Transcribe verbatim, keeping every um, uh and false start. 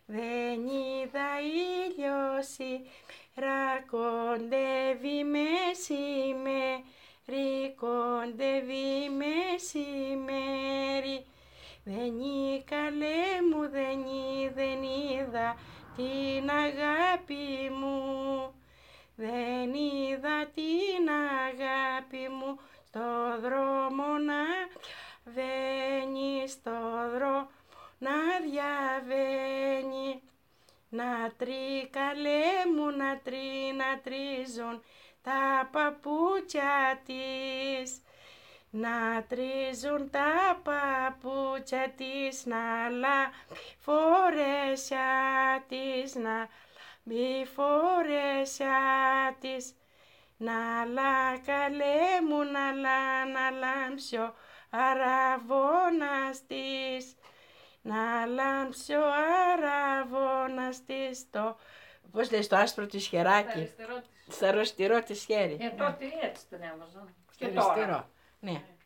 δεν είδα ήλιο σήμερα, κοντεύει μεσημέρι, κοντεύει μεσημέρι. Δεν ή καλέ μου, δεν ή, δεν είδα την αγάπη μου, δεν είδα την αγάπη μου στο δρόμο να βαίνει, στο δρόμο να διαβαίνει. Να τρει καλέ μου, να τρει, να τρίζουν τα παπούτσια της, να τρίζουν τα παπούτσια της, να λάβει φορέσια της, να λάβει φορέσια της. Να λά καλέ μου, να λά, να λάμψει ο αραβώνας της, να λάμψει ο αραβώνας της το, πώς λέει, στο άσπρο της χεράκι, στο αριστερό της χέρι. Ε, τότε έτσι τον έβαζαν. Στο αριστερό, ναι.